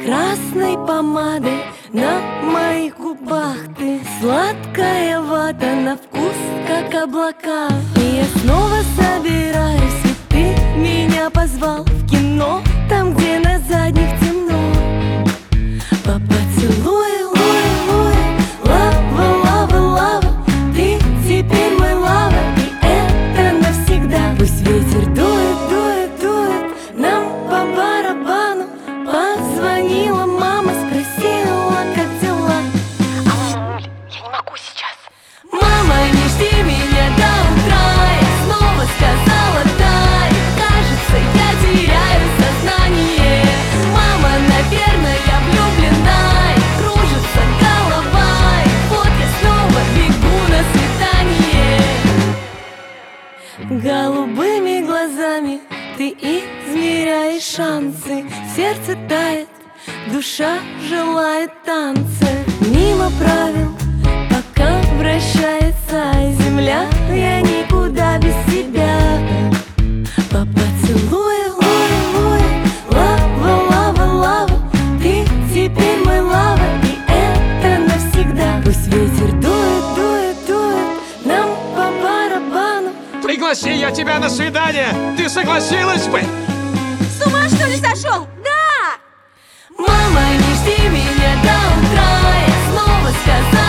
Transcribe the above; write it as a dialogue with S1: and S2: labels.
S1: красной помадой на моих губах ты. Сладкая вата на вкус, как облака. И я снова собираюсь, ведь ты меня позвал в кино, там, где на задних темно. По поцелую, лава, лава, лава, ты теперь мой лава, и это навсегда. Пусть ветер дует, дует, дует нам по барабану. Позвонила мама, спросила, как дела.
S2: Мамуль, я не могу сейчас.
S1: Мама, не жди меня до утра, я снова сказала да, и кажется, я теряю сознание. Мама, наверное, я влюблена, и кружится голова, и вот я снова бегу на свидание. Голубыми глазами ты измеряешь шансы, сердце тает, душа желает танца. Мимо правил, пока вращается земля, я никуда без тебя. По поцелую, лава, лава, лава, ты теперь мой лава, и это навсегда. Пусть ветер дует, дует, дует нам по барабану.
S3: Пригласи я тебя на свидание, ты согласилась бы?
S2: С ума что ли сошел? Да!
S1: Мама, не жди меня до утра, я снова сказала